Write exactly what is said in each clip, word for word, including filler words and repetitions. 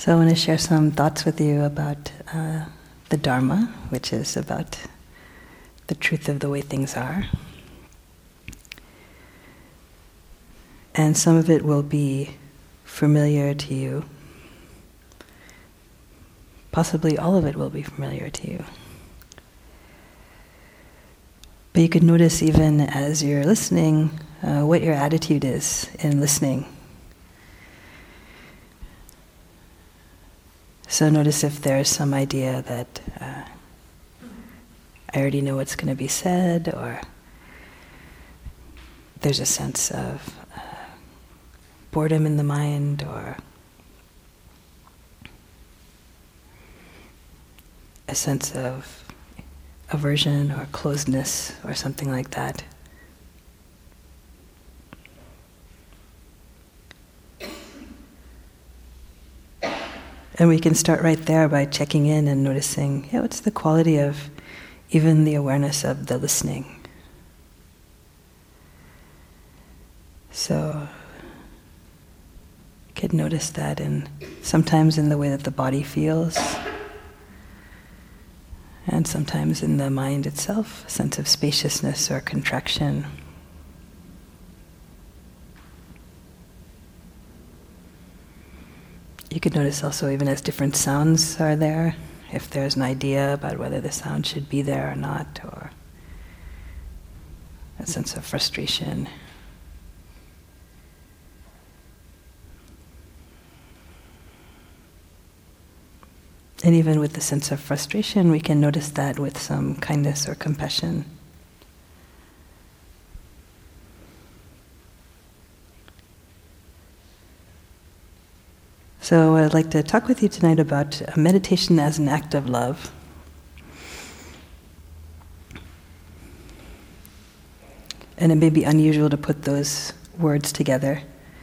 So I want to share some thoughts with you about uh, the Dharma, which is about the truth of the way things are. And some of it will be familiar to you. Possibly all of it will be familiar to you. But you could notice even as you're listening uh, what your attitude is in listening. So notice if there's some idea that uh, I already know what's going to be said, or there's a sense of uh, boredom in the mind, or a sense of aversion or closedness or something like that. And we can start right there by checking in and noticing, yeah, what's the quality of even the awareness of the listening? So you can notice that in sometimes in the way that the body feels, and sometimes in the mind itself, a sense of spaciousness or contraction. You could notice also even as different sounds are there, if there's an idea about whether the sound should be there or not, or a sense of frustration. And even with the sense of frustration, we can notice that with some kindness or compassion. So I'd like to talk with you tonight about meditation as an act of love. And it may be unusual to put those words together.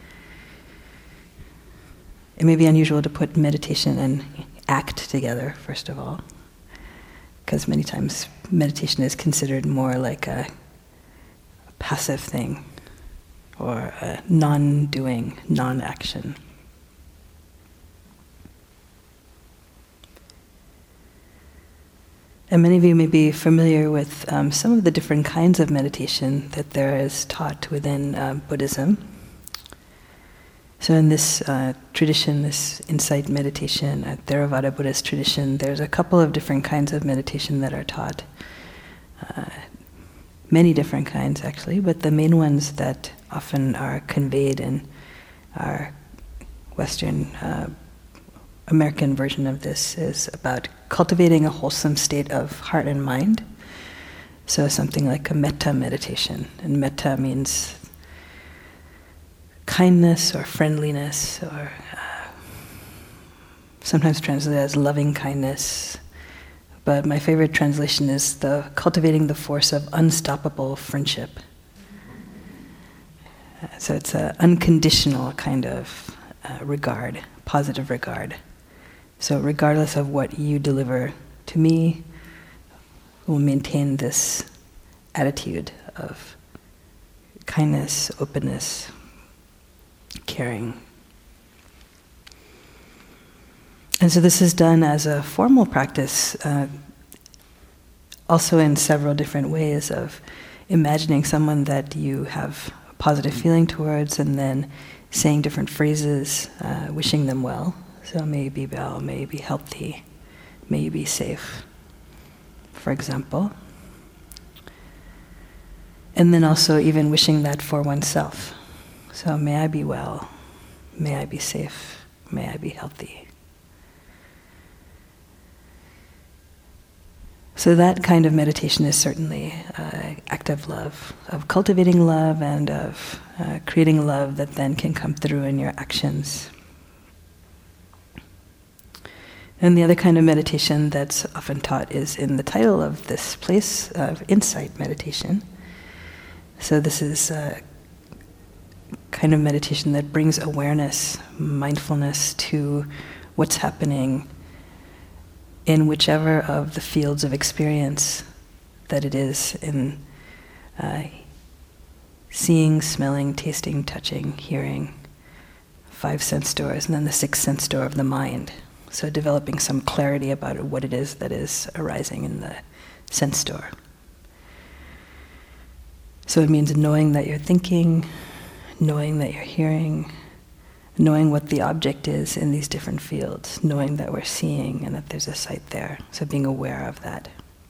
It may be unusual to put meditation and act together, first of all, because many times meditation is considered more like a, a passive thing, or a non-doing, non-action. And many of you may be familiar with um, some of the different kinds of meditation that there is taught within uh, Buddhism. So in this uh, tradition, this insight meditation, uh, Theravada Buddhist tradition, there's a couple of different kinds of meditation that are taught. Uh, many different kinds, actually, but the main ones that often are conveyed in our Western uh, American version of this is about cultivating a wholesome state of heart and mind. So something like a metta meditation. And metta means kindness or friendliness, or uh, sometimes translated as loving kindness. But my favorite translation is the cultivating the force of unstoppable friendship. Uh, so it's an unconditional kind of uh, regard, positive regard. So regardless of what you deliver to me, we'll maintain this attitude of kindness, openness, caring. And so this is done as a formal practice, uh, also in several different ways of imagining someone that you have a positive feeling towards, and then saying different phrases, uh, wishing them well. So may you be well, may you be healthy, may you be safe, for example. And then also even wishing that for oneself. So may I be well, may I be safe, may I be healthy. So that kind of meditation is certainly uh, act of love, of cultivating love and of uh, creating love that then can come through in your actions. And the other kind of meditation that's often taught is in the title of this place, of insight meditation. So this is a kind of meditation that brings awareness, mindfulness to what's happening in whichever of the fields of experience that it is, in uh, seeing, smelling, tasting, touching, hearing, five sense doors, and then the sixth sense door of the mind. So developing some clarity about what it is that is arising in the sense door. So it means knowing that you're thinking, knowing that you're hearing, knowing what the object is in these different fields, knowing that we're seeing and that there's a sight there. So being aware of that.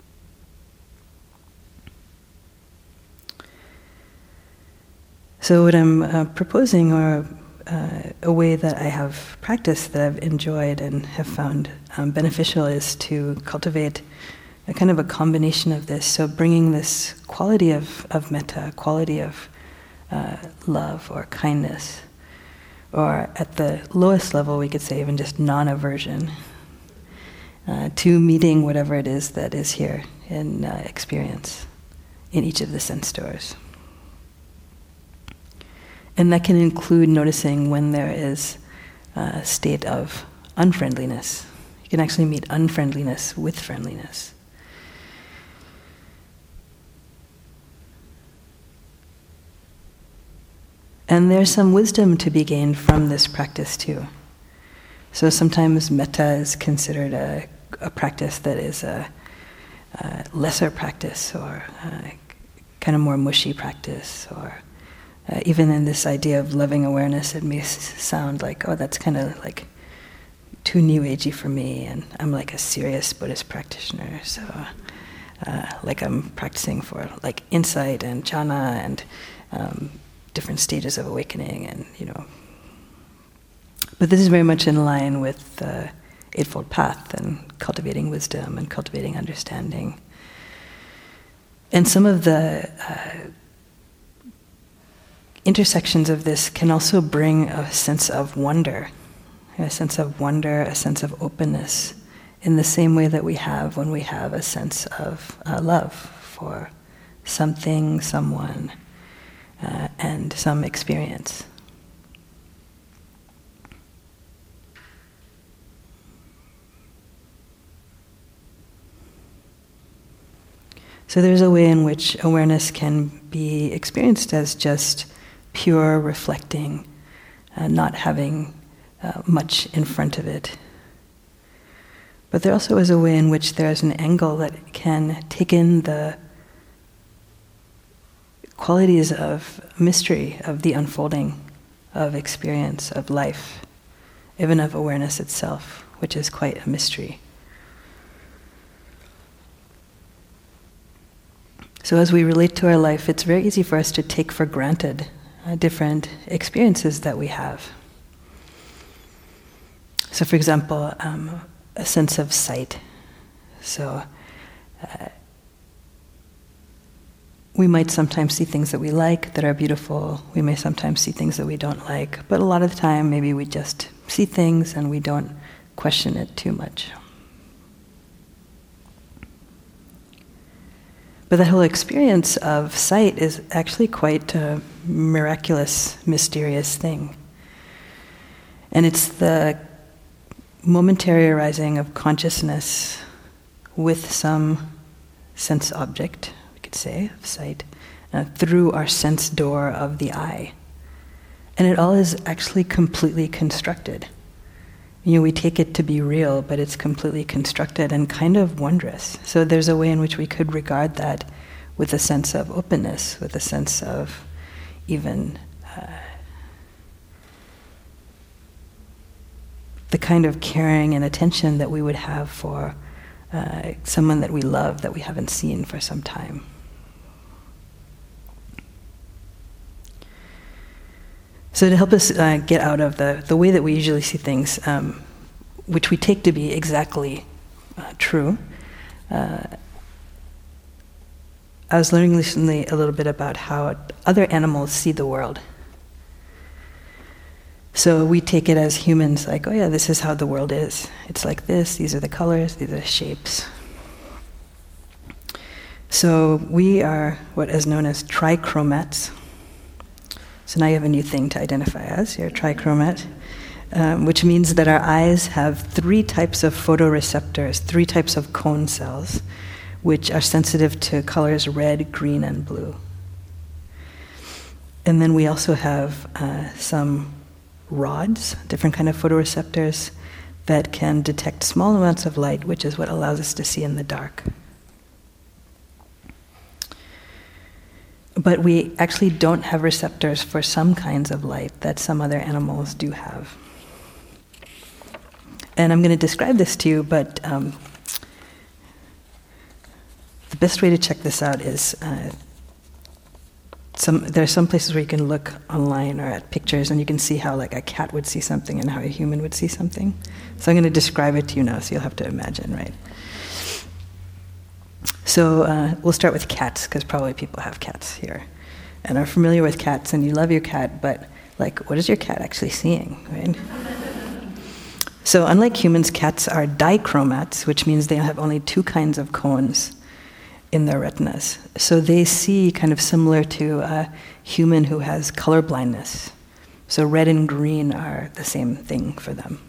So what I'm uh, proposing, or uh, a way that I have practiced that I've enjoyed and have found um, beneficial, is to cultivate a kind of a combination of this. So bringing this quality of, of metta, quality of uh, love or kindness, or at the lowest level we could say even just non-aversion, uh, to meeting whatever it is that is here in uh, experience in each of the sense doors. And that can include noticing when there is a state of unfriendliness. You can actually meet unfriendliness with friendliness. And there's some wisdom to be gained from this practice too. So sometimes metta is considered a, a practice that is a, a lesser practice, or a kind of more mushy practice, or Uh, even in this idea of loving awareness, it may s- sound like, oh, that's kind of like too new agey for me, and I'm like a serious Buddhist practitioner, so uh, like I'm practicing for like insight and jhana and um, different stages of awakening, and you know. But this is very much in line with the Eightfold Path and cultivating wisdom and cultivating understanding. And some of the uh, intersections of this can also bring a sense of wonder, a sense of wonder, a sense of openness, in the same way that we have when we have a sense of uh, love for something, someone, uh, and some experience. So there's a way in which awareness can be experienced as just pure reflecting, uh, not having uh, much in front of it. But there also is a way in which there's an angle that can take in the qualities of mystery, of the unfolding, of experience, of life, even of awareness itself, which is quite a mystery. So as we relate to our life, it's very easy for us to take for granted uh, different experiences that we have. So for example, um, a sense of sight. So uh, we might sometimes see things that we like, that are beautiful. We may sometimes see things that we don't like. But a lot of the time, maybe we just see things and we don't question it too much. But that whole experience of sight is actually quite a miraculous, mysterious thing. And it's the momentary arising of consciousness with some sense object, we could say, of sight, uh, through our sense door of the eye. And it all is actually completely constructed. You know, we take it to be real, but it's completely constructed and kind of wondrous. So there's a way in which we could regard that with a sense of openness, with a sense of even uh, the kind of caring and attention that we would have for uh, someone that we love, that we haven't seen for some time. So to help us uh, get out of the, the way that we usually see things, um, which we take to be exactly uh, true, uh, I was learning recently a little bit about how other animals see the world. So we take it as humans, like, oh yeah, this is how the world is. It's like this, these are the colors, these are the shapes. So we are what is known as trichromats. So now you have a new thing to identify as, you're a trichromat, um, which means that our eyes have three types of photoreceptors, three types of cone cells, which are sensitive to colors red, green, and blue. And then we also have uh, some rods, different kind of photoreceptors that can detect small amounts of light, which is what allows us to see in the dark. But we actually don't have receptors for some kinds of light that some other animals do have. And I'm going to describe this to you, but um, the best way to check this out is uh, some. there are some places where you can look online or at pictures and you can see how like a cat would see something and how a human would see something. So I'm going to describe it to you now, so you'll have to imagine, right? So uh, we'll start with cats, because probably people have cats here and are familiar with cats, and you love your cat, but like, what is your cat actually seeing, right? So unlike humans, cats are dichromats, which means they have only two kinds of cones in their retinas. So they see kind of similar to a human who has color blindness. So red and green are the same thing for them.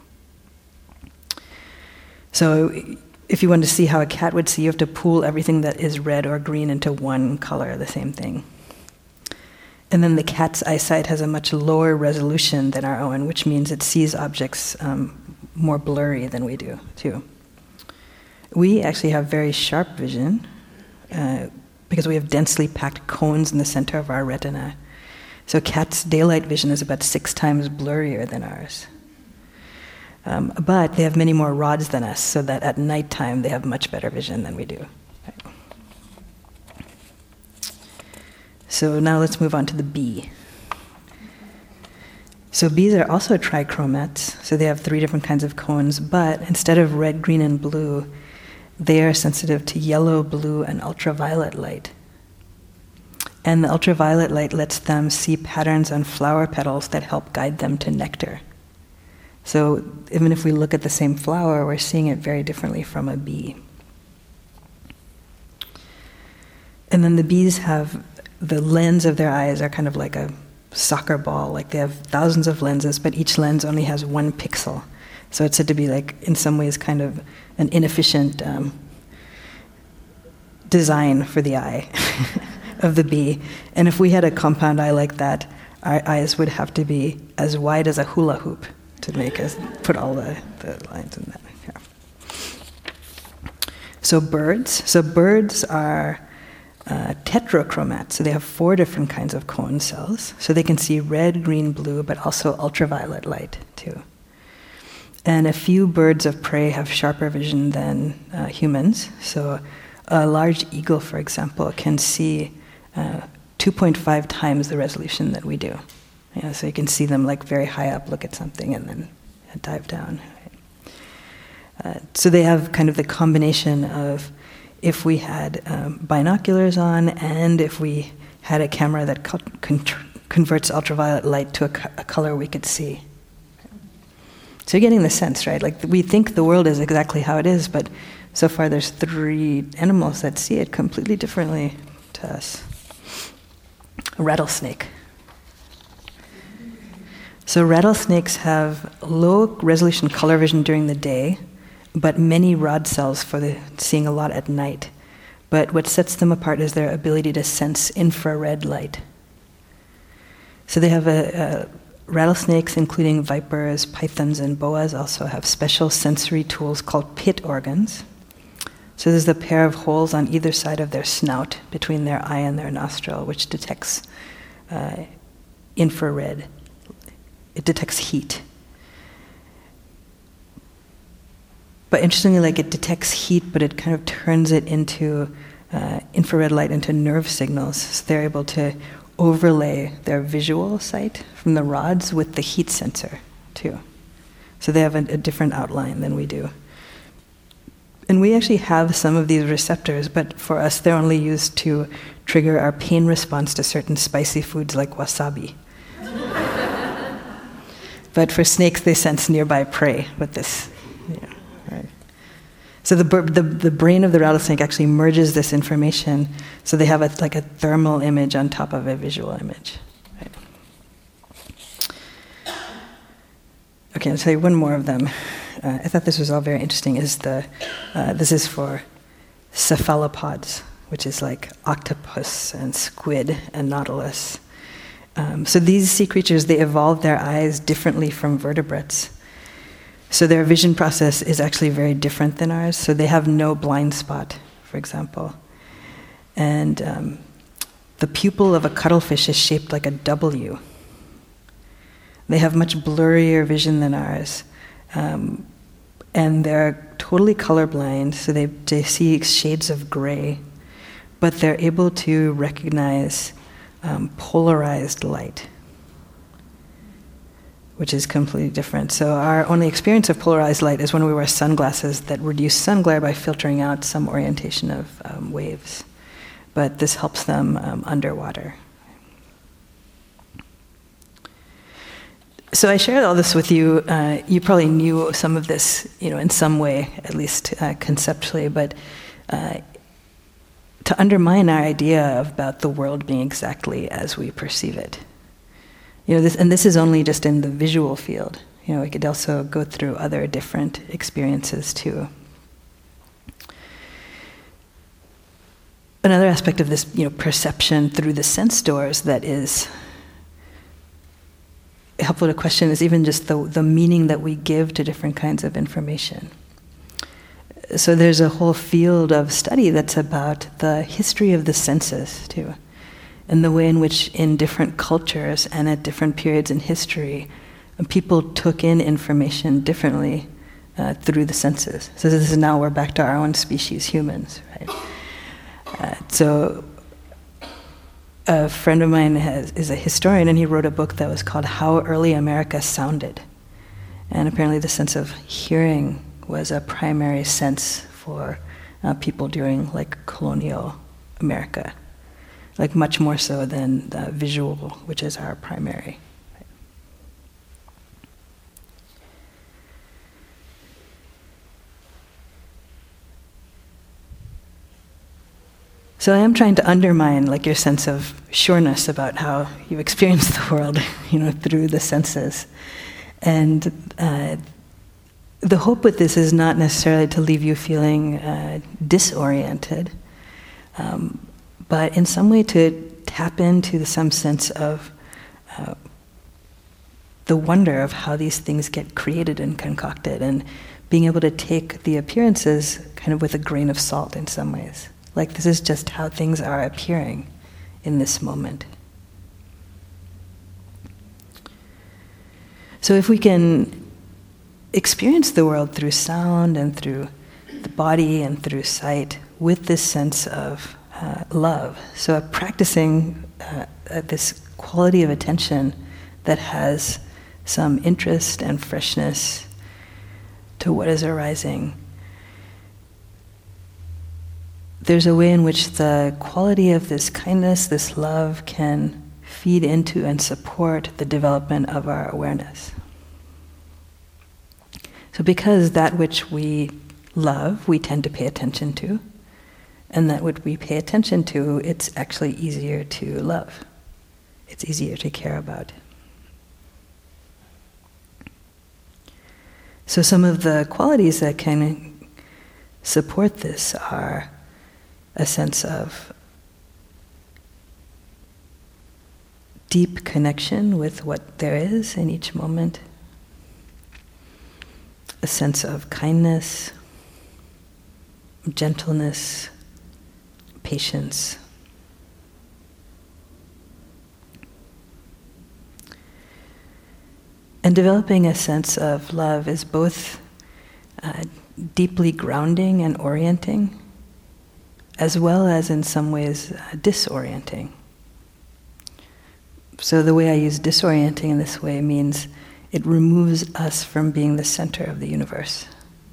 So if you want to see how a cat would see, you have to pool everything that is red or green into one color, the same thing. And then the cat's eyesight has a much lower resolution than our own, which means it sees objects um, more blurry than we do, too. We actually have very sharp vision uh, because we have densely packed cones in the center of our retina. So cats' daylight vision is about six times blurrier than ours. Um, but they have many more rods than us, so that at nighttime they have much better vision than we do. Right. So now let's move on to the bee. So bees are also trichromats, so they have three different kinds of cones, but instead of red, green, and blue, they are sensitive to yellow, blue, and ultraviolet light. And the ultraviolet light lets them see patterns on flower petals that help guide them to nectar. So even if we look at the same flower, we're seeing it very differently from a bee. And then the bees have, the lens of their eyes are kind of like a soccer ball, like they have thousands of lenses, but each lens only has one pixel. So it's said to be like, in some ways, kind of an inefficient um, design for the eye of the bee. And if we had a compound eye like that, our eyes would have to be as wide as a hula hoop to make us put all the, the lines in that. Yeah. So birds. So birds are uh, tetrachromats. So they have four different kinds of cone cells. So they can see red, green, blue, but also ultraviolet light too. And a few birds of prey have sharper vision than uh, humans. So a large eagle, for example, can see uh, two point five times the resolution that we do. Yeah, so you can see them like very high up, look at something, and then dive down. Right? Uh, so they have kind of the combination of, if we had um, binoculars on and if we had a camera that co- con- converts ultraviolet light to a, co- a color we could see. So you're getting the sense, right? Like we think the world is exactly how it is, but so far there's three animals that see it completely differently to us. A rattlesnake. So rattlesnakes have low resolution color vision during the day, but many rod cells for the seeing a lot at night. But what sets them apart is their ability to sense infrared light. So they have a, a rattlesnakes, including vipers, pythons, and boas, also have special sensory tools called pit organs. So there's a pair of holes on either side of their snout between their eye and their nostril, which detects uh, infrared. It detects heat. But interestingly, like it detects heat, but it kind of turns it into uh, infrared light into nerve signals. So they're able to overlay their visual sight from the rods with the heat sensor, too. So they have a, a different outline than we do. And we actually have some of these receptors, but for us, they're only used to trigger our pain response to certain spicy foods like wasabi. But for snakes, they sense nearby prey with this. Yeah, right. So the, the the brain of the rattlesnake actually merges this information, so they have a, like a thermal image on top of a visual image. Right. Okay, I'll tell you one more of them. Uh, I thought this was all very interesting. Is the uh, this is for cephalopods, which is like octopus and squid and nautilus. Um, so these sea creatures, they evolve their eyes differently from vertebrates. So their vision process is actually very different than ours. So they have no blind spot, for example. And um, the pupil of a cuttlefish is shaped like a W. They have much blurrier vision than ours. Um, and they're totally colorblind, so they, they see shades of gray. But they're able to recognize um, polarized light, which is completely different. So our only experience of polarized light is when we wear sunglasses that reduce sun glare by filtering out some orientation of um, waves. But this helps them um, underwater. So I shared all this with you. Uh, you probably knew some of this, you know, in some way, at least uh, conceptually. But uh, to undermine our idea about the world being exactly as we perceive it, you know, this, and this is only just in the visual field. You know, we could also go through other different experiences too. Another aspect of this, you know, perception through the sense doors that is helpful to question is even just the, the meaning that we give to different kinds of information. So there's a whole field of study that's about the history of the senses too, and the way in which in different cultures and at different periods in history, people took in information differently uh, through the senses. So this is now we're back to our own species, humans, right? Uh, so a friend of mine has, is a historian, and he wrote a book that was called How Early America Sounded. And apparently the sense of hearing was a primary sense for uh, people during like colonial America, like much more so than the visual, which is our primary. So I am trying to undermine like your sense of sureness about how you experience the world, you know, through the senses. And uh, the hope with this is not necessarily to leave you feeling uh, disoriented, um, but in some way to tap into some sense of uh, the wonder of how these things get created and concocted, and being able to take the appearances kind of with a grain of salt in some ways. Like this is just how things are appearing in this moment. So if we can experience the world through sound and through the body and through sight with this sense of uh, love, so practicing uh, this quality of attention that has some interest and freshness to what is arising, there's a way in which the quality of this kindness, this love, can feed into and support the development of our awareness. So because that which we love, we tend to pay attention to, and that which we pay attention to, it's actually easier to love. It's easier to care about. So some of the qualities that can support this are a sense of deep connection with what there is in each moment, a sense of kindness, gentleness, patience. And developing a sense of love is both uh, deeply grounding and orienting, as well as in some ways uh, disorienting. So the way I use disorienting in this way means it removes us from being the center of the universe.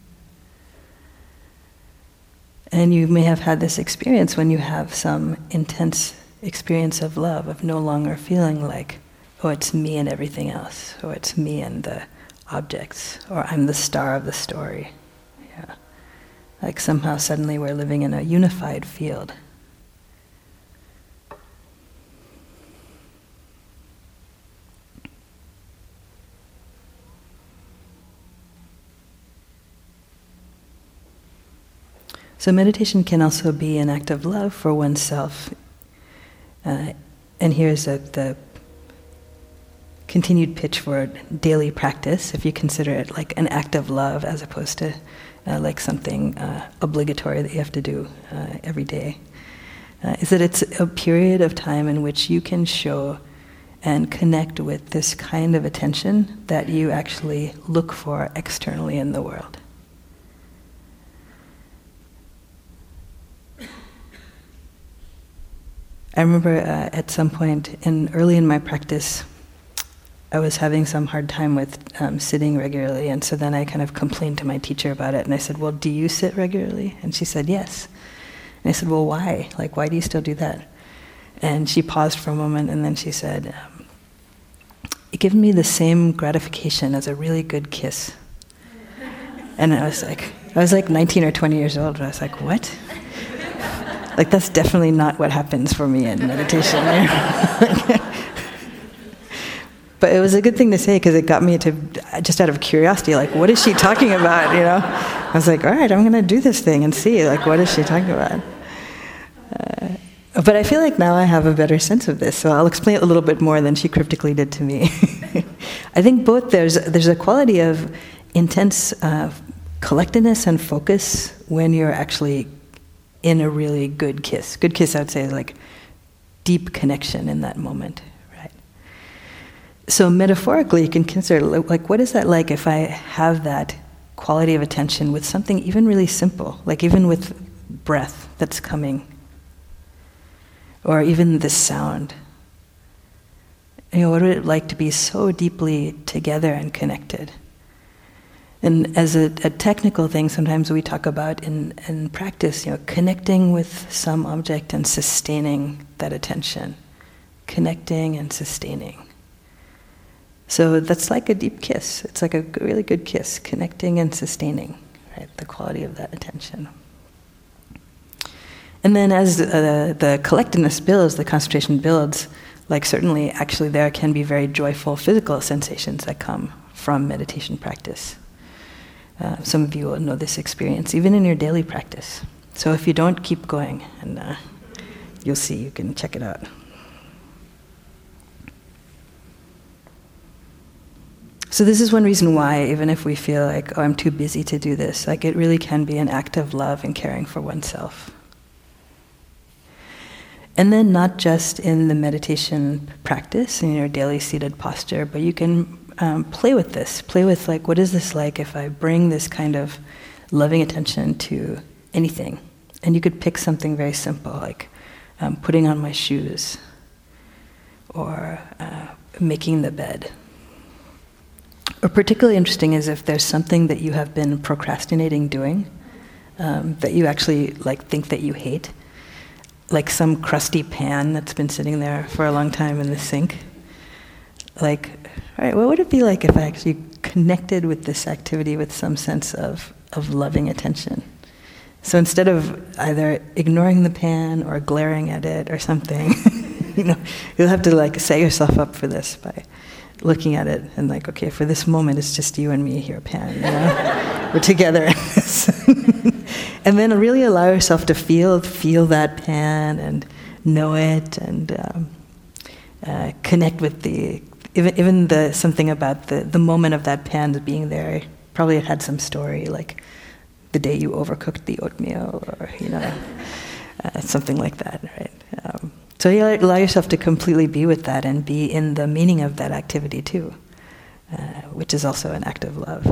And you may have had this experience when you have some intense experience of love, of no longer feeling like, oh, it's me and everything else, or it's me and the objects, or I'm the star of the story. Yeah. Like somehow suddenly we're living in a unified field. So meditation can also be an act of love for oneself. Uh, and here's a, the continued pitch for daily practice, if you consider it like an act of love as opposed to uh, like something uh, obligatory that you have to do uh, every day, uh, is that it's a period of time in which you can show and connect with this kind of attention that you actually look for externally in the world. I remember uh, at some point in early in my practice, I was having some hard time with um, sitting regularly, and so then I kind of complained to my teacher about it, and I said, well, do you sit regularly? And she said, yes. And I said, well, why? Like, why do you still do that? And she paused for a moment, and then she said, um, it gives me the same gratification as a really good kiss. And I was like, I was like nineteen or twenty years old, and I was like, what? Like, that's definitely not what happens for me in meditation. But it was a good thing to say, because it got me to, just out of curiosity, like, what is she talking about, you know? I was like, all right, I'm going to do this thing and see, like, what is she talking about? Uh, but I feel like now I have a better sense of this, so I'll explain it a little bit more than she cryptically did to me. I think both there's there's a quality of intense uh, collectedness and focus when you're actually in a really good kiss. Good kiss, I would say, is like deep connection in that moment, right? So metaphorically, you can consider, like, what is that like if I have that quality of attention with something even really simple, like even with breath that's coming, or even the sound? You know, what would it like to be so deeply together and connected? And as a, a technical thing, sometimes we talk about in, in practice, you know, connecting with some object and sustaining that attention. Connecting and sustaining. So that's like a deep kiss. It's like a really good kiss, connecting and sustaining, right? The quality of that attention. And then as uh, the collectedness builds, the concentration builds, like certainly actually there can be very joyful physical sensations that come from meditation practice. Uh, some of you will know this experience, even in your daily practice. So if you don't, keep going, and uh, you'll see, you can check it out. So this is one reason why, even if we feel like, oh, I'm too busy to do this, like it really can be an act of love and caring for oneself. And then not just in the meditation practice, in your daily seated posture, but you can Um, play with this. Play with, like, what is this like if I bring this kind of loving attention to anything? And you could pick something very simple, like um, putting on my shoes, or uh, making the bed. Or particularly interesting is if there's something that you have been procrastinating doing, um, that you actually like think that you hate, like some crusty pan that's been sitting there for a long time in the sink. Like, all right, what would it be like if I actually connected with this activity with some sense of, of loving attention? So instead of either ignoring the pan or glaring at it or something, you know, you'll have to like set yourself up for this by looking at it and like, okay, for this moment it's just you and me here, pan, you know? We're together in this. And then really allow yourself to feel feel that pan and know it, and um, uh, connect with the Even, even the something about the, the moment of that pan being there. Probably it had some story, like the day you overcooked the oatmeal, or you know, uh, something like that, right? Um, so you allow yourself to completely be with that and be in the meaning of that activity too, uh, which is also an act of love.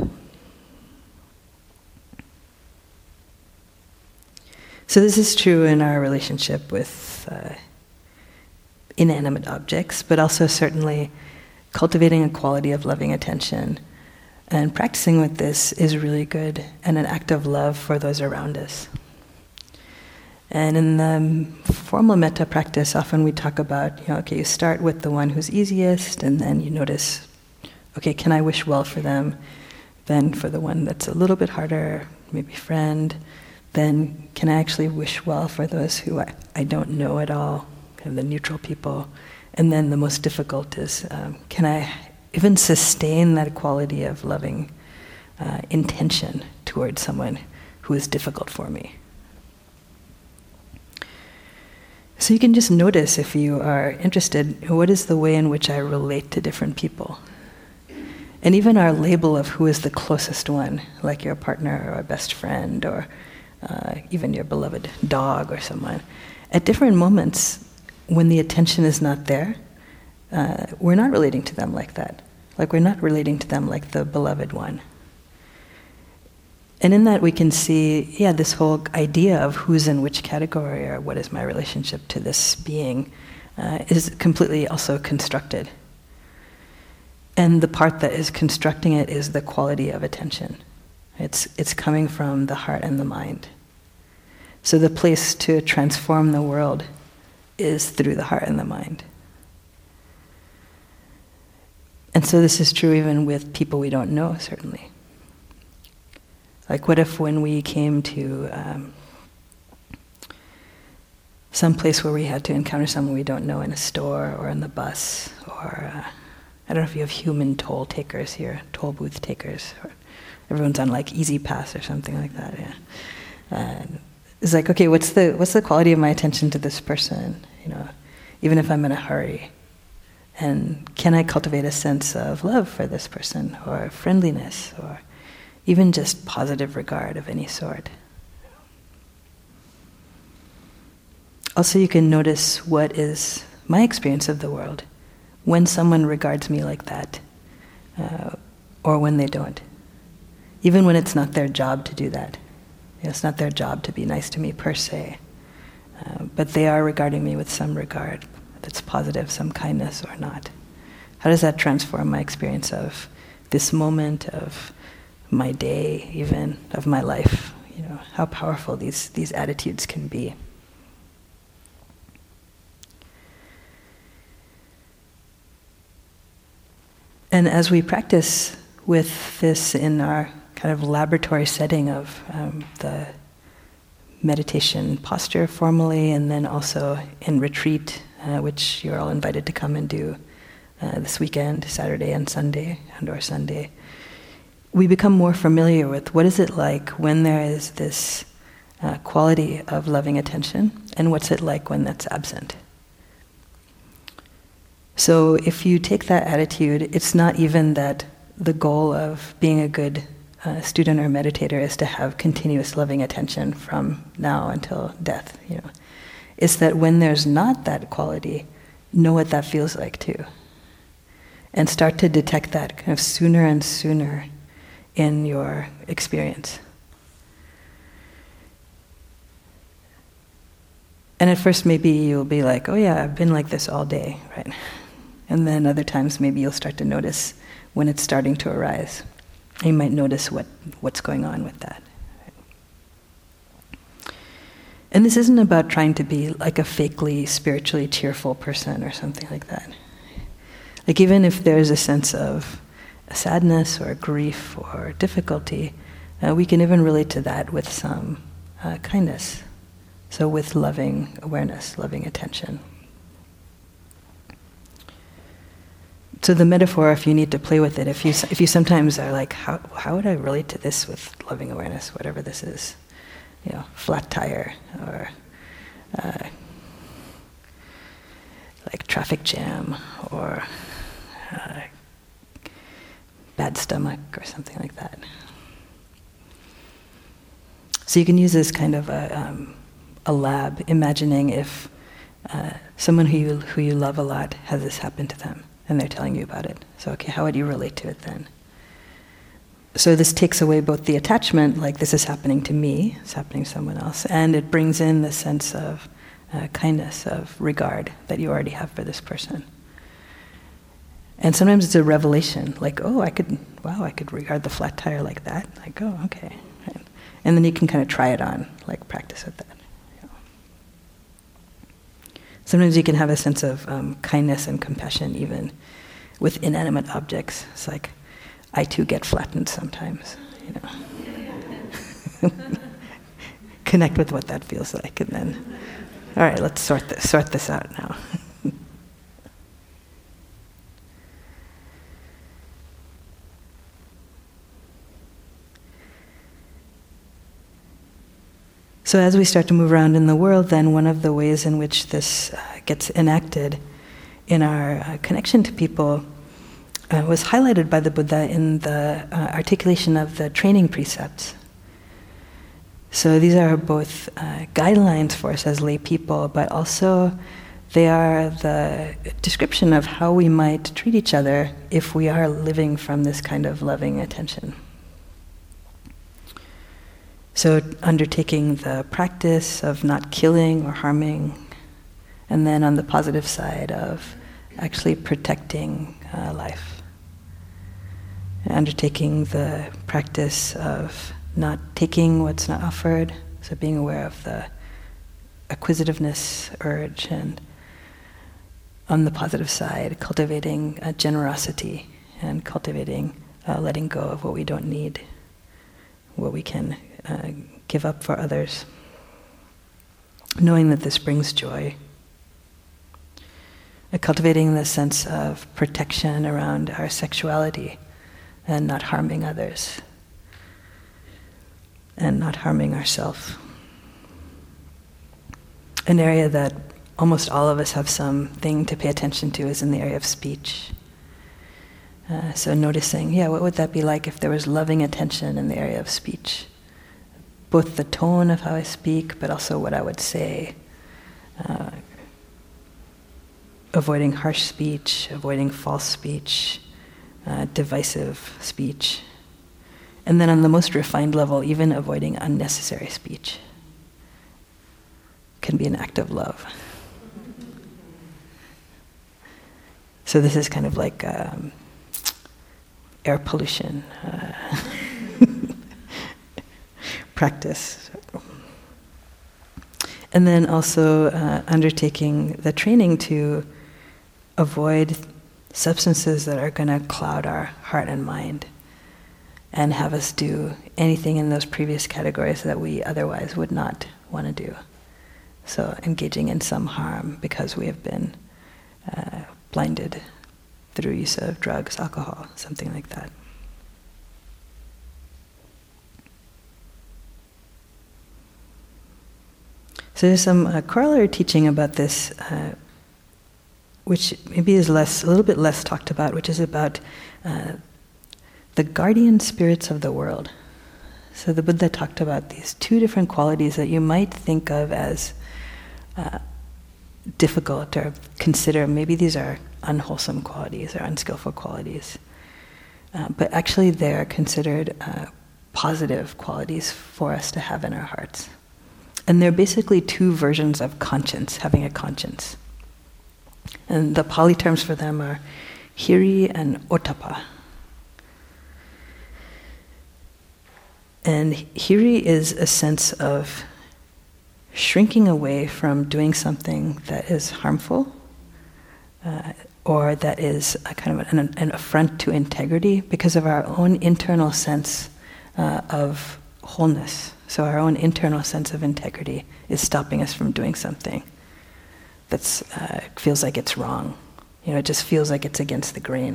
So this is true in our relationship with uh, inanimate objects, but also certainly cultivating a quality of loving attention and practicing with this is really good and an act of love for those around us. And in the formal metta practice, often we talk about, you know, okay, you start with the one who's easiest, and then you notice, okay, can I wish well for them? Then for the one that's a little bit harder, maybe friend, then can I actually wish well for those who I, I don't know at all, kind of the neutral people? And then the most difficult is, um, can I even sustain that quality of loving uh, intention towards someone who is difficult for me? So you can just notice, if you are interested, what is the way in which I relate to different people. And even our label of who is the closest one, like your partner or a best friend or uh, even your beloved dog or someone. At different moments, when the attention is not there, uh, we're not relating to them like that. Like we're not relating to them like the beloved one. And in that we can see, yeah, this whole idea of who's in which category or what is my relationship to this being uh, is completely also constructed. And the part that is constructing it is the quality of attention. It's, it's coming from the heart and the mind. So the place to transform the world is through the heart and the mind. And so this is true even with people we don't know, certainly. Like, what if when we came to um, some place where we had to encounter someone we don't know in a store or in the bus, or uh, I don't know if you have human toll takers here, toll booth takers, or everyone's on like Easy Pass or something like that. Yeah, uh, it's like, okay, what's the what's the quality of my attention to this person? You know, even if I'm in a hurry, and can I cultivate a sense of love for this person, or friendliness, or even just positive regard of any sort. Also, you can notice what is my experience of the world when someone regards me like that, uh, or when they don't. Even when it's not their job to do that. You know, it's not their job to be nice to me per se, uh, but they are regarding me with some regard that's positive, some kindness or not. How does that transform my experience of this moment, of my day, even of my life? You know, how powerful these, these attitudes can be. And as we practice with this in our kind of laboratory setting of um, the meditation posture formally, and then also in retreat, uh, which you're all invited to come and do uh, this weekend, Saturday and Sunday, and or Sunday, we become more familiar with what is it like when there is this uh, quality of loving attention, and what's it like when that's absent. So if you take that attitude, it's not even that the goal of being a good uh, student or meditator is to have continuous loving attention from now until death. You know, it's that when there's not that quality, know what that feels like too, and start to detect that kind of sooner and sooner in your experience. And at first maybe you'll be like, oh yeah, I've been like this all day, right? And then other times maybe you'll start to notice when it's starting to arise. You might notice what, what's going on with that. And this isn't about trying to be like a fakely, spiritually cheerful person or something like that. Like even if there's a sense of sadness or grief or difficulty, uh, we can even relate to that with some uh, kindness. So with loving awareness, loving attention. So the metaphor, if you need to play with it, if you if you sometimes are like, how how would I relate to this with loving awareness, whatever this is, you know, flat tire or uh, like traffic jam or uh, bad stomach or something like that. So you can use this kind of a, um, a lab, imagining if uh, someone who you, who you love a lot has this happen to them, and they're telling you about it. So, okay, how would you relate to it then? So this takes away both the attachment, like this is happening to me, it's happening to someone else, and it brings in the sense of uh, kindness, of regard that you already have for this person. And sometimes it's a revelation, like, oh, I could, wow, I could regard the flat tire like that. Like, oh, okay. Right. And then you can kind of try it on, like practice with that. You know. Sometimes you can have a sense of um, kindness and compassion even with inanimate objects. It's like, I too get flattened sometimes, you know. Connect with what that feels like, and then, all right, let's sort this, sort this out now. So as we start to move around in the world, then one of the ways in which this uh, gets enacted in our uh, connection to people uh, was highlighted by the Buddha in the uh, articulation of the training precepts. So these are both uh, guidelines for us as lay people, but also they are the description of how we might treat each other if we are living from this kind of loving attention. So undertaking the practice of not killing or harming, and then on the positive side of actually protecting uh, life. Undertaking the practice of not taking what's not offered, so being aware of the acquisitiveness urge, and on the positive side, cultivating uh, generosity and cultivating uh, letting go of what we don't need, what we can uh, give up for others, knowing that this brings joy. Uh, cultivating the sense of protection around our sexuality and not harming others and not harming ourselves. An area that almost all of us have something to pay attention to is in the area of speech. Uh, so noticing, yeah, what would that be like if there was loving attention in the area of speech? Both the tone of how I speak, but also what I would say. Uh, avoiding harsh speech, avoiding false speech, uh, divisive speech. And then on the most refined level, even avoiding unnecessary speech can be an act of love. So this is kind of like um, air pollution uh, practice. And then also uh, undertaking the training to avoid substances that are going to cloud our heart and mind and have us do anything in those previous categories that we otherwise would not want to do. So engaging in some harm because we have been uh, blinded through use of drugs, alcohol, something like that. So there's some uh, corollary teaching about this, uh, which maybe is less, a little bit less talked about, which is about uh, the guardian spirits of the world. So the Buddha talked about these two different qualities that you might think of as uh, difficult or consider maybe these are unwholesome qualities or unskillful qualities. Uh, but actually they're considered uh, positive qualities for us to have in our hearts. And they're basically two versions of conscience, having a conscience. And the Pali terms for them are hiri and ottappa. And hiri is a sense of shrinking away from doing something that is harmful uh, or that is a kind of an, an affront to integrity because of our own internal sense uh, of wholeness. So our own internal sense of integrity is stopping us from doing something that uh, feels like it's wrong. You know, it just feels like it's against the grain.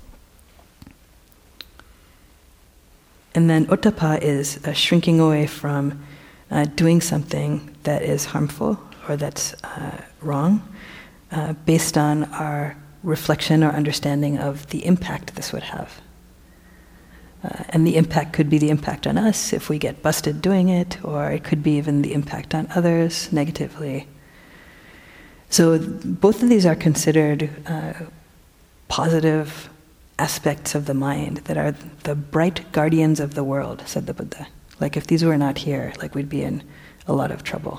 And then ottappa is uh, shrinking away from uh, doing something that is harmful or that's uh, wrong uh, based on our reflection or understanding of the impact this would have. Uh, and the impact could be the impact on us if we get busted doing it, or it could be even the impact on others negatively. So both of these are considered uh, positive aspects of the mind that are the bright guardians of the world, said the Buddha. Like if these were not here, like we'd be in a lot of trouble.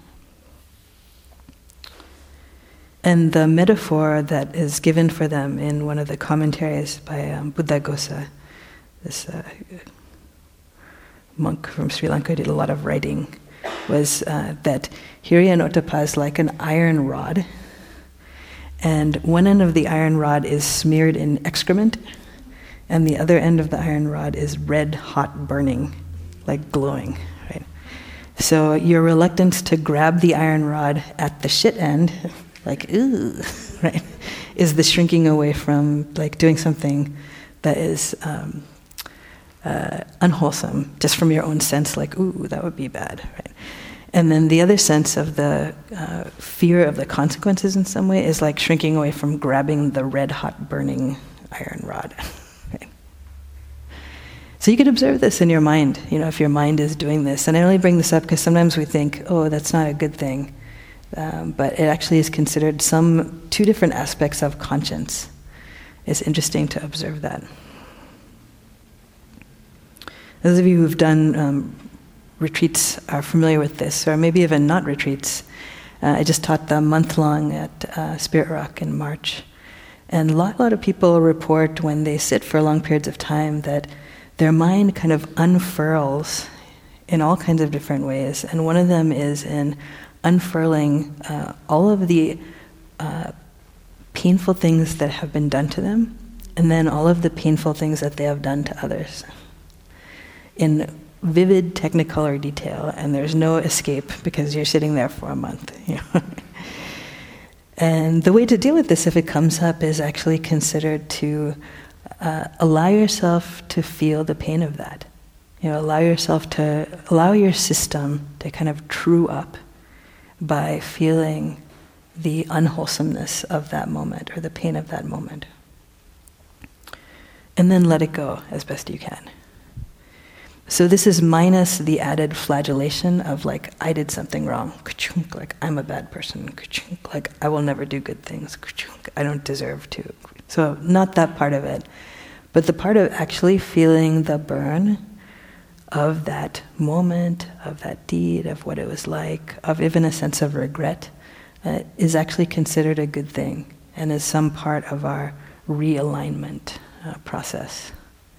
And the metaphor that is given for them in one of the commentaries by um, Buddhaghosa, this uh, monk from Sri Lanka, did a lot of writing, was uh, that hiri and ottappa is like an iron rod, and one end of the iron rod is smeared in excrement, and the other end of the iron rod is red hot burning, like glowing, right? So your reluctance to grab the iron rod at the shit end, like ooh, right, is the shrinking away from like doing something that is um, uh, unwholesome, just from your own sense, like ooh, that would be bad, right? And then the other sense of the uh, fear of the consequences in some way is like shrinking away from grabbing the red-hot burning iron rod. Right? So you could observe this in your mind, you know, if your mind is doing this. And I only bring this up because sometimes we think, oh, that's not a good thing. Um, but it actually is considered some two different aspects of conscience. It's interesting to observe that. Those of you who've done um, retreats are familiar with this, or maybe even not retreats. Uh, I just taught the month-long at uh, Spirit Rock in March. And a lot, a lot of people report when they sit for long periods of time that their mind kind of unfurls in all kinds of different ways. And one of them is in unfurling uh, all of the uh, painful things that have been done to them, and then all of the painful things that they have done to others. In vivid technicolor detail, and there's no escape because you're sitting there for a month. You know? And the way to deal with this if it comes up is actually considered to uh, allow yourself to feel the pain of that. You know, allow yourself to, allow your system to kind of true up by feeling the unwholesomeness of that moment or the pain of that moment. And then let it go as best you can. So this is minus the added flagellation of like, I did something wrong, like I'm a bad person, like I will never do good things, I don't deserve to. So not that part of it, but the part of actually feeling the burn of that moment, of that deed, of what it was like, of even a sense of regret, uh, is actually considered a good thing and is some part of our realignment uh, process.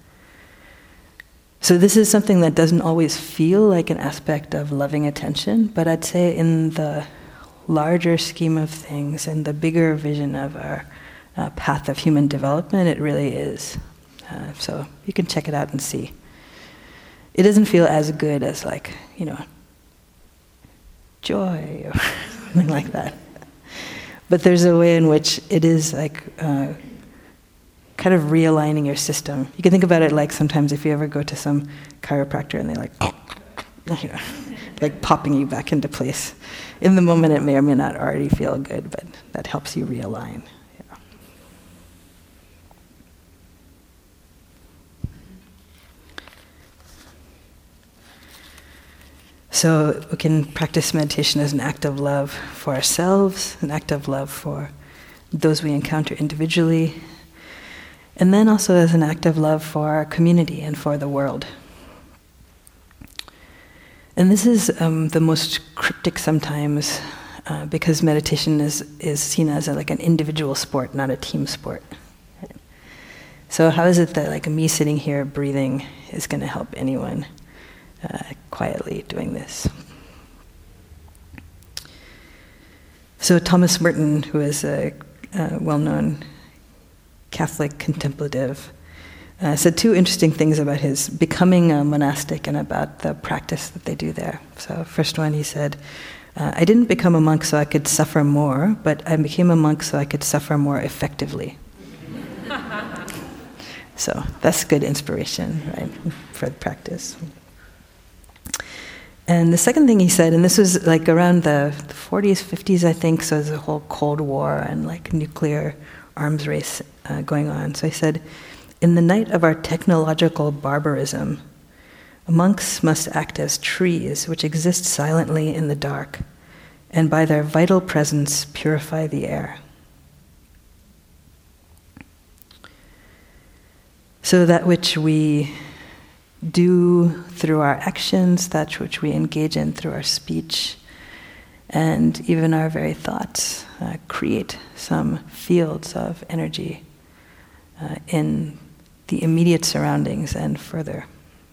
So this is something that doesn't always feel like an aspect of loving attention, but I'd say in the larger scheme of things and the bigger vision of our uh, path of human development, it really is. Uh, so you can check it out and see. It doesn't feel as good as like, you know, joy or something like that. But there's a way in which it is like uh, kind of realigning your system. You can think about it like sometimes if you ever go to some chiropractor and they like, you know, like popping you back into place. In the moment it may or may not already feel good, but that helps you realign. Yeah. So we can practice meditation as an act of love for ourselves, an act of love for those we encounter individually, and then also as an act of love for our community and for the world. And this is um, the most cryptic sometimes, uh, because meditation is, is seen as a, like an individual sport, not a team sport. So how is it that like me sitting here breathing is going to help anyone uh, quietly doing this? So Thomas Merton, who is a, a well-known Catholic contemplative, uh, said two interesting things about his becoming a monastic and about the practice that they do there. So first one, he said, uh, I didn't become a monk so I could suffer more, but I became a monk so I could suffer more effectively. So that's good inspiration, right, for the practice. And the second thing he said, and this was like around the forties, fifties, I think, so there's a whole Cold War and like nuclear arms race uh, going on. So he said, in the night of our technological barbarism, monks must act as trees which exist silently in the dark, and by their vital presence purify the air. So that which we do through our actions, that which we engage in through our speech, and even our very thoughts uh, create some fields of energy uh, in the immediate surroundings and further.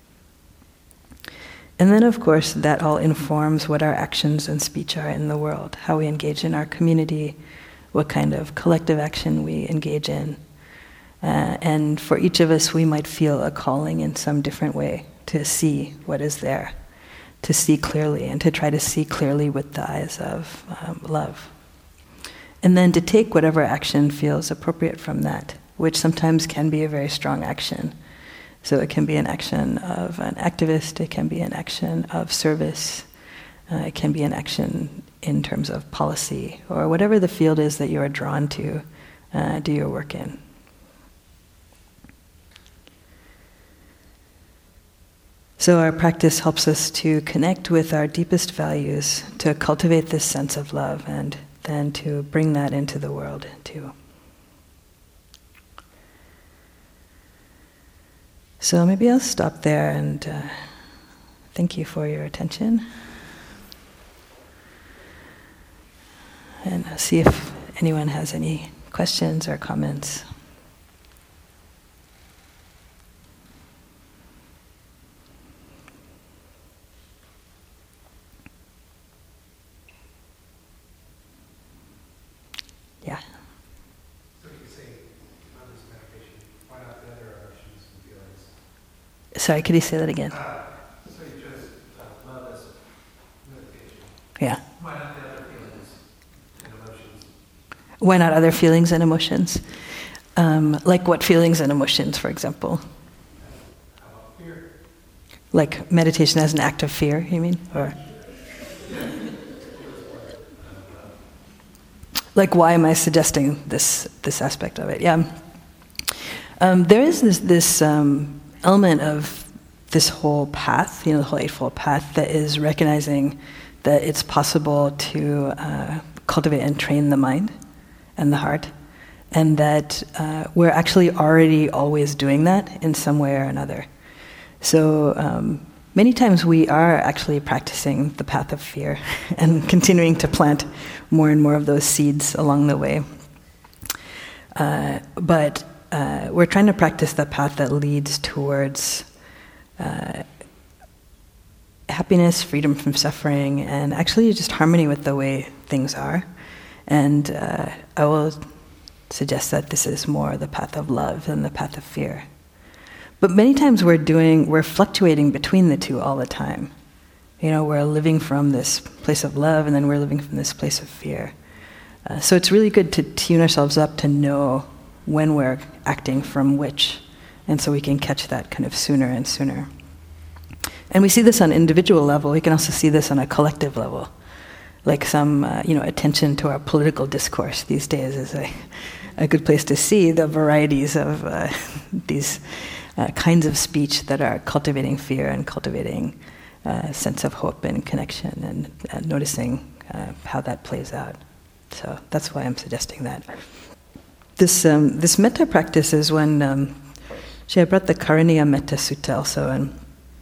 And then, of course, that all informs what our actions and speech are in the world, how we engage in our community, what kind of collective action we engage in. Uh, and for each of us, we might feel a calling in some different way to see what is there, to see clearly, and to try to see clearly with the eyes of um, love. And then to take whatever action feels appropriate from that, which sometimes can be a very strong action. So it can be an action of an activist, it can be an action of service, Uh, it can be an action in terms of policy, or whatever the field is that you are drawn to uh, do your work in. So our practice helps us to connect with our deepest values, to cultivate this sense of love, and then to bring that into the world too. So maybe I'll stop there, and uh, thank you for your attention. And I'll see if anyone has any questions or comments. Yeah. So you say on this meditation, why not the other emotions and feelings? Sorry, could you say that again? Uh, so you just uh, love as meditation. Yeah. Why not the other feelings and emotions? Why not other feelings and emotions? Um, like what feelings and emotions, for example? How about fear? Like meditation as an act of fear, you mean? Or like, why am I suggesting this this aspect of it? Yeah. Um, there is this this um, element of this whole path, you know, the whole Eightfold Path, that is recognizing that it's possible to uh, cultivate and train the mind and the heart, and that uh, we're actually already always doing that in some way or another. So um, many times we are actually practicing the path of fear and continuing to plant more and more of those seeds along the way. Uh, but uh, we're trying to practice the path that leads towards uh, happiness, freedom from suffering, and actually just harmony with the way things are. And uh, I will suggest that this is more the path of love than the path of fear. But many times we're doing, we're fluctuating between the two all the time. You know, we're living from this place of love, and then we're living from this place of fear. Uh, so it's really good to tune ourselves up to know when we're acting from which, and so we can catch that kind of sooner and sooner. And we see this on an individual level. We can also see this on a collective level. Like some, uh, you know, attention to our political discourse these days is a, a good place to see the varieties of uh, these uh, kinds of speech that are cultivating fear and cultivating a sense of hope and connection, and uh, noticing uh, how that plays out. So that's why I'm suggesting that. This um, this metta practice is when um, she I brought the Karaniya Metta Sutta also, and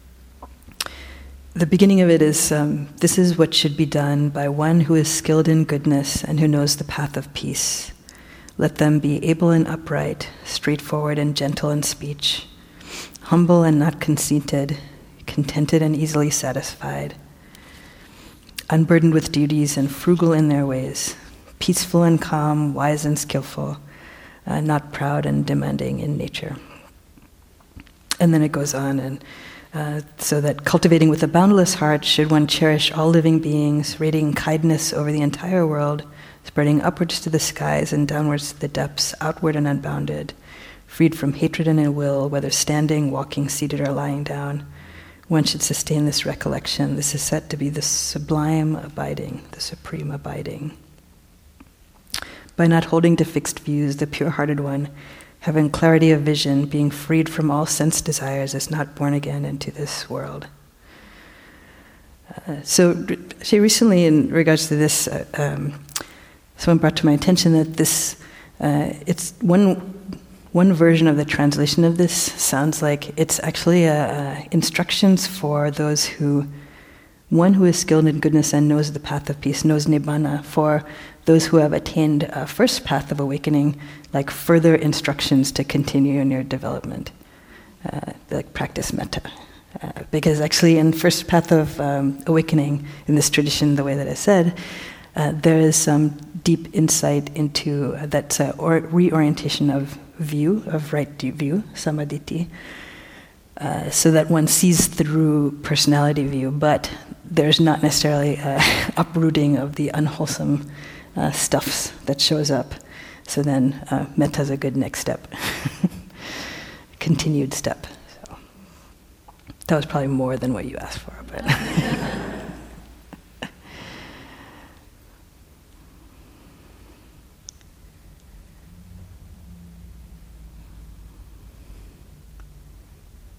the beginning of it is, um, this is what should be done by one who is skilled in goodness and who knows the path of peace. Let them be able and upright, straightforward and gentle in speech, humble and not conceited, contented and easily satisfied, unburdened with duties and frugal in their ways, peaceful and calm, wise and skillful, uh, not proud and demanding in nature. And then it goes on, and uh, so that cultivating with a boundless heart should one cherish all living beings, radiating kindness over the entire world, spreading upwards to the skies and downwards to the depths, outward and unbounded, freed from hatred and ill will, whether standing, walking, seated, or lying down. One should sustain this recollection. This is said to be the sublime abiding, the supreme abiding. By not holding to fixed views, the pure-hearted one, having clarity of vision, being freed from all sense desires, is not born again into this world. Uh, so, actually, recently, in regards to this, uh, um, someone brought to my attention that this, uh, it's one. One version of the translation of this sounds like it's actually uh, uh, instructions for those who, one who is skilled in goodness and knows the path of peace, knows Nibbana, for those who have attained a first path of awakening, like further instructions to continue in your development, uh, like practice metta. Uh, because actually in first path of um, awakening, in this tradition, the way that I said, uh, there is some deep insight into uh, that uh, or reorientation of view, of right view, samaditi, uh, so that one sees through personality view, but there's not necessarily a uprooting of the unwholesome uh, stuffs that shows up. So then uh, metta is a good next step, continued step. So that was probably more than what you asked for, but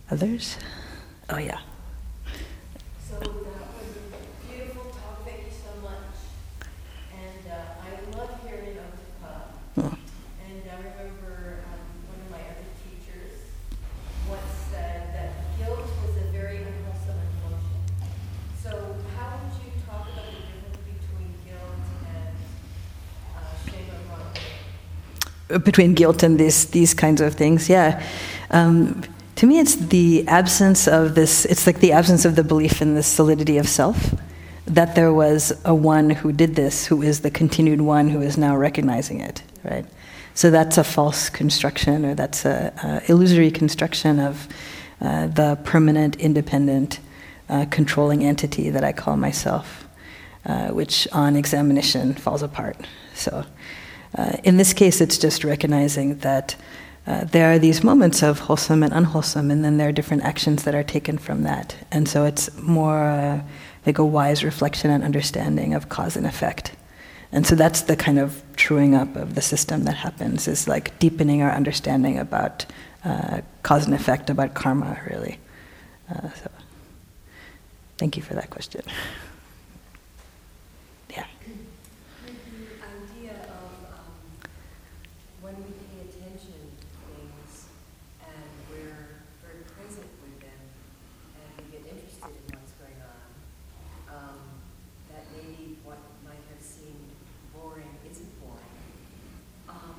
Others? Oh, yeah. So that was a beautiful talk. Thank you so much. And uh, I love hearing Ottappa. Oh. And I remember um, one of my other teachers once said that guilt was a very unwholesome emotion. So how would you talk about the difference between guilt and uh, shame or wrongdoing? Between guilt and these these kinds of things, yeah. Um, to me, it's the absence of this, it's like the absence of the belief in the solidity of self, that there was a one who did this, who is the continued one who is now recognizing it, right? So that's a false construction, or that's a, a illusory construction of uh, the permanent, independent, uh, controlling entity that I call myself, uh, which on examination falls apart. So uh, in this case, it's just recognizing that Uh, there are these moments of wholesome and unwholesome, and then there are different actions that are taken from that. And so it's more uh, like a wise reflection and understanding of cause and effect. And so that's the kind of truing up of the system that happens, is like deepening our understanding about uh, cause and effect, about karma, really. Uh, so, thank you for that question. Yeah. The idea of um, when we pay attention to things and we're very present with them and we get interested in what's going on, um, that maybe what might have seemed boring isn't boring. Um,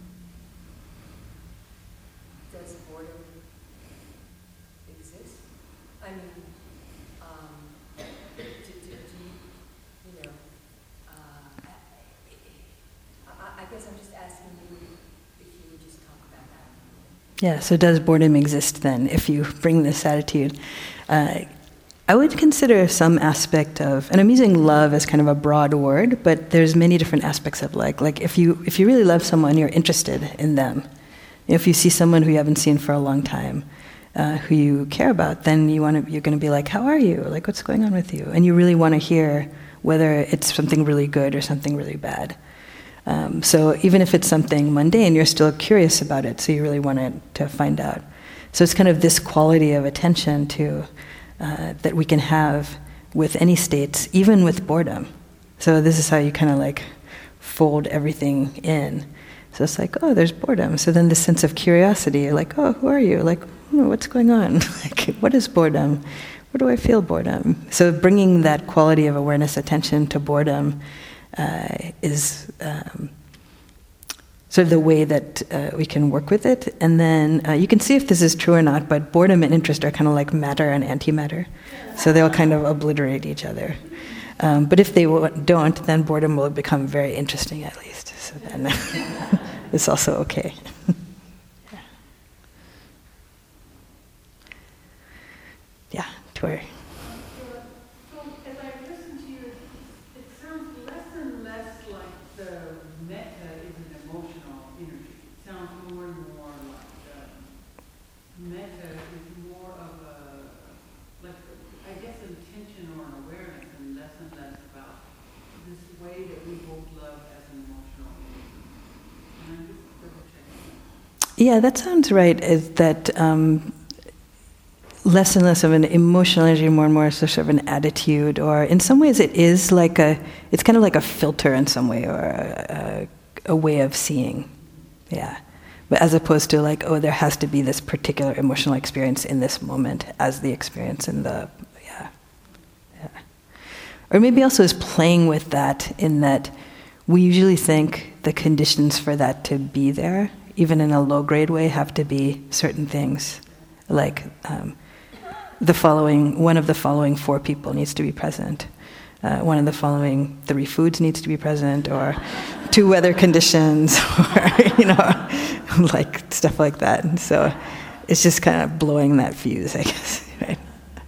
does boredom exist? I mean, um, do, do, do you, you know, uh, I, I guess I'm just asking you if you would just talk about that. Yeah, so does boredom exist then, if you bring this attitude? Uh, I would consider some aspect of, and I'm using love as kind of a broad word, but there's many different aspects of like, like if you if you really love someone, you're interested in them. If you see someone who you haven't seen for a long time, uh, who you care about, then you want to, you're going to be like, how are you? Like, what's going on with you? And you really want to hear whether it's something really good or something really bad. Um, so even if it's something mundane, you're still curious about it, so you really want to find out. So it's kind of this quality of attention to uh, that we can have with any states, even with boredom. So this is how you kind of like fold everything in. So it's like, oh, there's boredom. So then this sense of curiosity, you're like, oh, who are you? Like, oh, what's going on? Like, what is boredom? Where do I feel boredom? So bringing that quality of awareness, attention to boredom uh, is um, sort of the way that uh, we can work with it. And then uh, you can see if this is true or not, but boredom and interest are kind of like matter and antimatter. So they'll kind of obliterate each other. Um, but if they w- don't, then boredom will become very interesting at least. So then it's also okay. Yeah. Yeah, Tori. So as I listen to you, it sounds less and less like the metta is an emotional energy. It sounds more and more like um, metta is more of a, like, I guess, an intention or an awareness, and less and less about this way that we hold love as an emotional energy. And I'm just double checking. Yeah, that sounds right. Is that um, less and less of an emotional energy, more and more sort of an attitude, or in some ways it is like a, it's kind of like a filter in some way, or a, a, a way of seeing. Yeah. But as opposed to like, oh, there has to be this particular emotional experience in this moment as the experience in the, yeah. Yeah. Or maybe also is playing with that, in that we usually think the conditions for that to be there, even in a low-grade way, have to be certain things. Like um, the following, one of the following four people needs to be present. Uh, one of the following three foods needs to be present, or two weather conditions, or, you know, like stuff like that. And so it's just kind of blowing that fuse, I guess, right?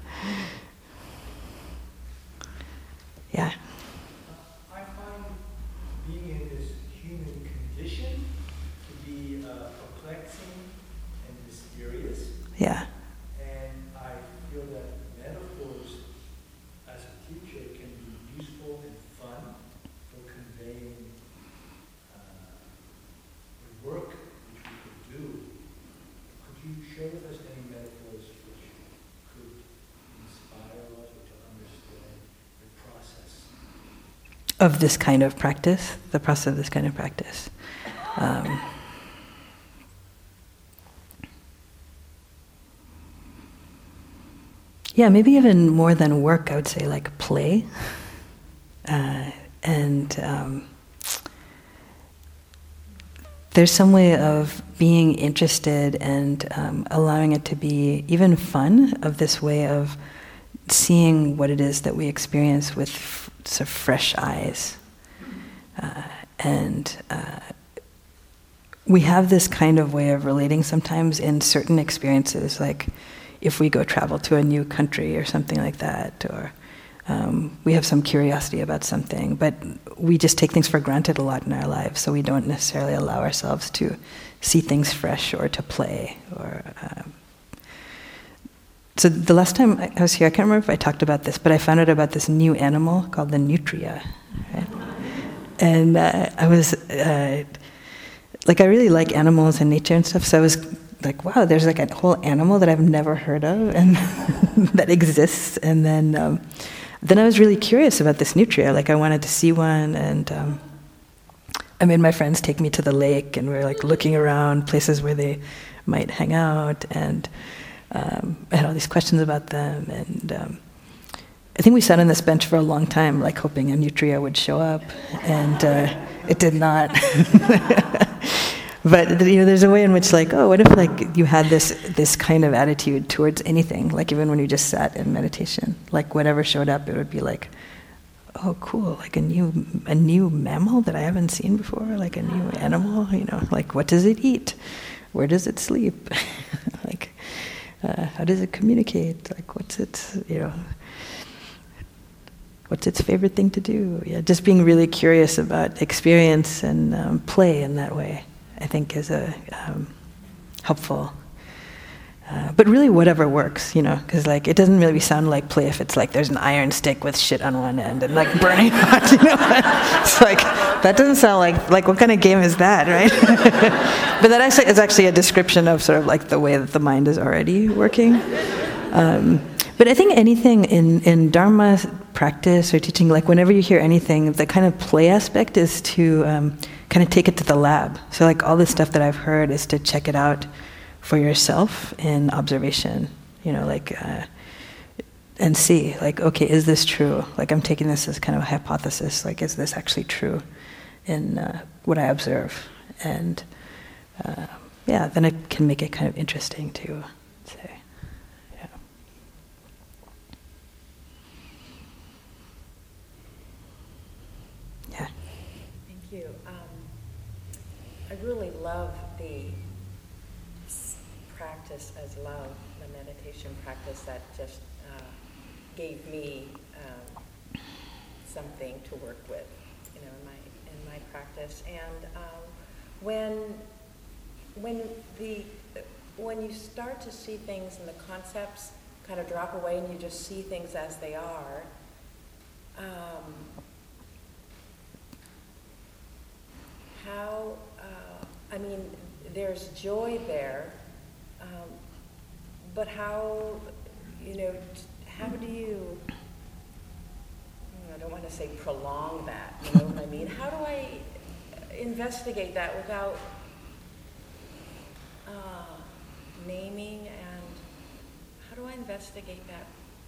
Yeah. I find being in this human condition to be uh, perplexing and mysterious. Yeah. And I feel that metaphors as a teacher can be useful and fun for conveying uh, the work which we could do. Could you share with us any metaphors for of this kind of practice, the process of this kind of practice. Um, yeah, maybe even more than work, I would say like play. Uh, and um, there's some way of being interested and um, allowing it to be even fun, of this way of seeing what it is that we experience with f- sort of fresh eyes. Uh, and uh, we have this kind of way of relating sometimes in certain experiences, like if we go travel to a new country or something like that, or um, we have some curiosity about something, but we just take things for granted a lot in our lives, so we don't necessarily allow ourselves to see things fresh or to play. Or um, so the last time I was here, I can't remember if I talked about this, but I found out about this new animal called the nutria, right? And uh, I was uh, like, I really like animals and nature and stuff, so I was like, wow, there's like a whole animal that I've never heard of and that exists. And then um, then I was really curious about this nutria. Like, I wanted to see one, and um, I made my friends take me to the lake, and we were like looking around places where they might hang out, and um, I had all these questions about them. And um, I think we sat on this bench for a long time, like hoping a nutria would show up, and uh, it did not. But you know, there's a way in which, like, oh, what if like you had this this kind of attitude towards anything, like even when you just sat in meditation, like whatever showed up, it would be like, oh, cool, like a new a new mammal that I haven't seen before, like a new animal, you know, like what does it eat, where does it sleep, like uh, how does it communicate, like what's its, you know, what's its favorite thing to do? Yeah, just being really curious about experience and um, play in that way, I think, is a um, helpful. Uh, but really, whatever works, you know, because like it doesn't really sound like play if it's like there's an iron stick with shit on one end and like burning hot, you know. It's like that doesn't sound like like what kind of game is that, right? But that actually is actually a description of sort of like the way that the mind is already working. Um, but I think anything in in Dharma practice or teaching, like whenever you hear anything, the kind of play aspect is to um, kind of take it to the lab. So like all the stuff that I've heard is to check it out for yourself in observation, you know, like, uh, and see, like, okay, is this true? Like, I'm taking this as kind of a hypothesis, like, is this actually true in uh, what I observe? And, uh, yeah, then it can make it kind of interesting to say, yeah. Yeah. Thank you. Um, I really love the practice as love, the meditation practice that just uh, gave me um, something to work with, you know, in my in my practice. And um, when when the when you start to see things and the concepts kind of drop away and you just see things as they are, um, how uh, I mean, there's joy there. Um, but how, you know, how do you, I don't want to say prolong that, you know what I mean? How do I investigate that without uh, naming, and how do I investigate that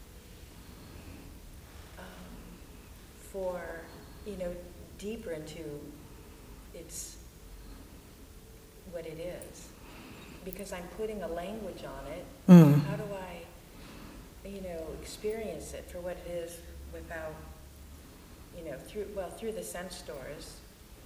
um, for, you know, deeper into its, what it is? Because I'm putting a language on it, Mm. how do I, you know, experience it for what it is without, you know, through, well, through the sense doors,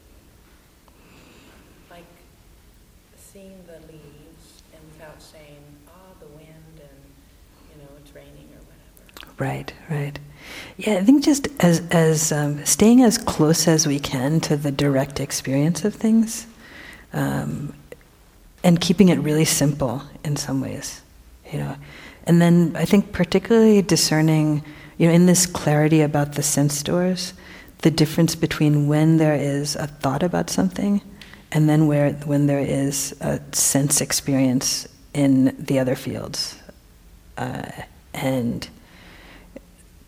like seeing the leaves and without saying, oh, the wind and, you know, it's raining or whatever. Right, right. Yeah, I think just as, as um, staying as close as we can to the direct experience of things, um, and keeping it really simple in some ways, you know. And then I think particularly discerning, you know, in this clarity about the sense doors, the difference between when there is a thought about something and then where when there is a sense experience in the other fields. Uh, and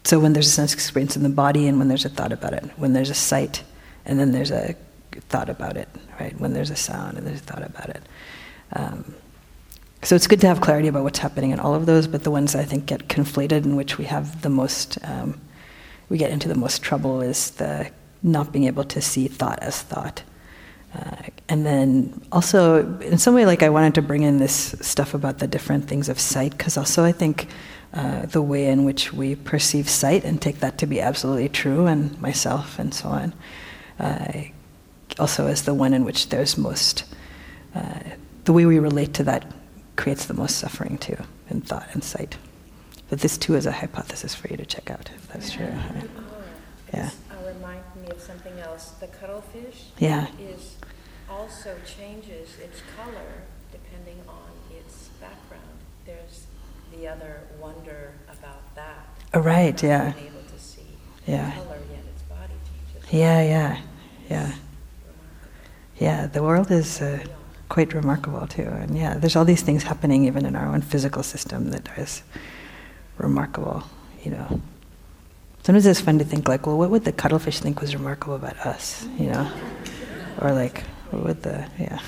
so when there's a sense experience in the body and when there's a thought about it, when there's a sight and then there's a thought about it, right? When there's a sound and there's a thought about it. Um, so it's good to have clarity about what's happening in all of those, but the ones I think get conflated, in which we have the most, um, we get into the most trouble, is the not being able to see thought as thought. Uh, and then also, in some way, like I wanted to bring in this stuff about the different things of sight, because also I think uh, the way in which we perceive sight and take that to be absolutely true, and myself and so on, uh, also is the one in which there's most, uh, the way we relate to that creates the most suffering too, in thought and sight. But this too is a hypothesis for you to check out, if that's true. Right? Yeah. Uh, remind me of something else. The cuttlefish Yeah. is also changes its color depending on its background. There's the other wonder about that. Oh, right, Not yeah. being able to see Yeah. color, yet its body changes. Yeah, yeah, yeah. Remarkable. Yeah, the world is uh, quite remarkable too. And yeah, there's all these things happening even in our own physical system that is remarkable, you know. Sometimes it's fun to think like, well, what would the cuttlefish think was remarkable about us, you know? Or like, what would the, yeah.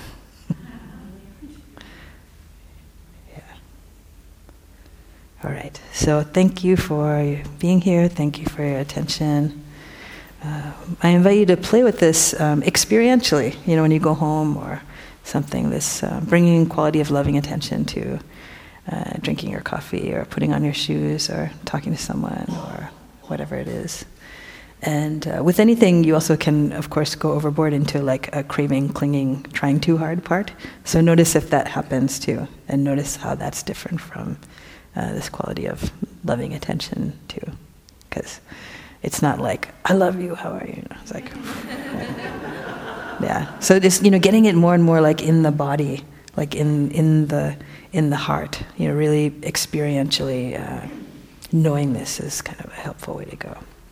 Yeah. All right, so thank you for being here. Thank you for your attention. Uh, I invite you to play with this um, experientially, you know, when you go home or something, this uh, bringing quality of loving attention to uh, drinking your coffee or putting on your shoes or talking to someone or whatever it is. And uh, with anything, you also can, of course, go overboard into like a craving, clinging, trying too hard part. So notice if that happens too, and notice how that's different from uh, this quality of loving attention too. Because it's not like, I love you, how are you? It's like, yeah. So this, you know, getting it more and more like in the body, like in in the in the heart. You know, really experientially uh, knowing this is kind of a helpful way to go.